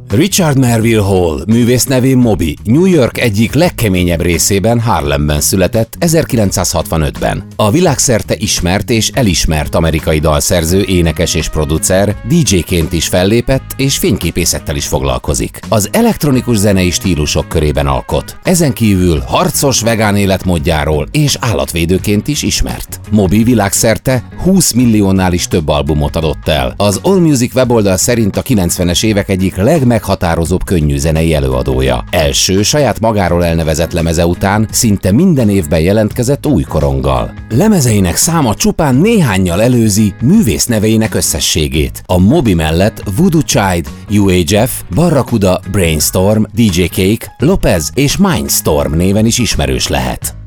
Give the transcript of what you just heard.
Richard Melville Hall, művész nevén Moby, New York egyik legkeményebb részében, Harlemben született 1965-ben. A világszerte ismert és elismert amerikai dalszerző, énekes és producer, DJ-ként is fellépett és fényképészettel is foglalkozik. Az elektronikus zenei stílusok körében alkot. Ezen kívül harcos vegán életmódjáról és állatvédőként is ismert. Moby világszerte 20 milliónál is több albumot adott el. Az AllMusic weboldal szerint a 90-es évek egyik legmeghatározóbb könnyűzenei előadója. Első, saját magáról elnevezett lemeze után szinte minden évben jelentkezett új koronggal. Lemezeinek száma csupán néhánnyal előzi művész neveinek összességét. A Moby mellett Voodoo Child, UHF, Barracuda, Brainstorm, DJ Cake, Lopez és Mindstorm néven is ismerős lehet.